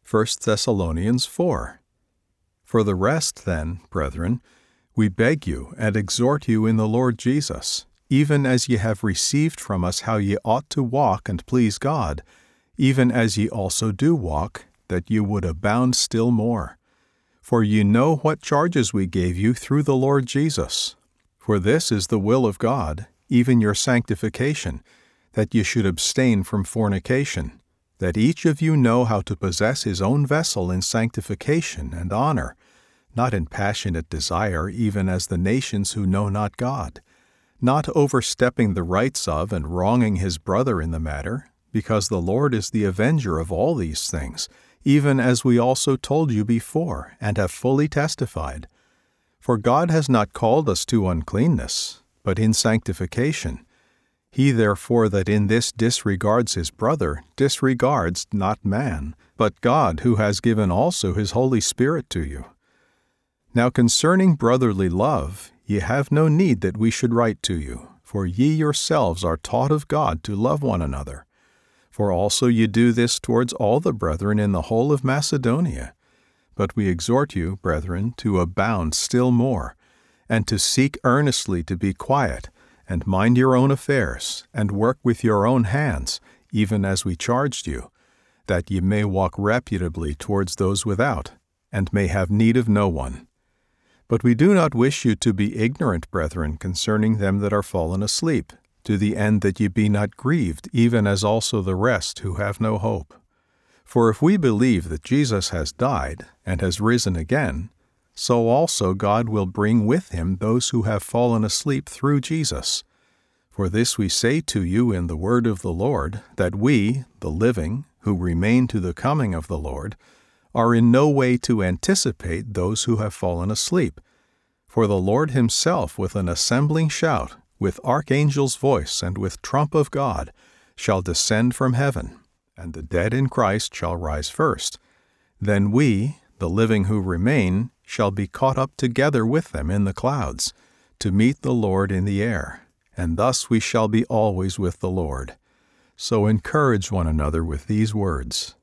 1 Thessalonians 4. For the rest, then, brethren, we beg you and exhort you in the Lord Jesus, even as ye have received from us how ye ought to walk and please God, even as ye also do walk, that ye would abound still more. For ye know what charges we gave you through the Lord Jesus. For this is the will of God, even your sanctification, that ye should abstain from fornication, that each of you know how to possess his own vessel in sanctification and honor, not in passionate desire, even as the nations who know not God, not overstepping the rights of and wronging his brother in the matter, because the Lord is the avenger of all these things, even as we also told you before, and have fully testified. For God has not called us to uncleanness, but in sanctification. He therefore that in this disregards his brother disregards not man, but God, who has given also his Holy Spirit to you. Now concerning brotherly love, ye have no need that we should write to you, for ye yourselves are taught of God to love one another. For also ye do this towards all the brethren in the whole of Macedonia. But we exhort you, brethren, to abound still more, and to seek earnestly to be quiet, and mind your own affairs, and work with your own hands, even as we charged you, that ye may walk reputably towards those without, and may have need of no one. But we do not wish you to be ignorant, brethren, concerning them that are fallen asleep, to the end that ye be not grieved, even as also the rest who have no hope. For if we believe that Jesus has died, and has risen again, so also God will bring with him those who have fallen asleep through Jesus. For this we say to you in the word of the Lord, that we, the living, who remain to the coming of the Lord, are in no way to anticipate those who have fallen asleep. For the Lord himself, with an assembling shout, with archangel's voice, and with trump of God, shall descend from heaven, and the dead in Christ shall rise first. Then we, the living who remain, shall be caught up together with them in the clouds, to meet the Lord in the air, and thus we shall be always with the Lord. So encourage one another with these words.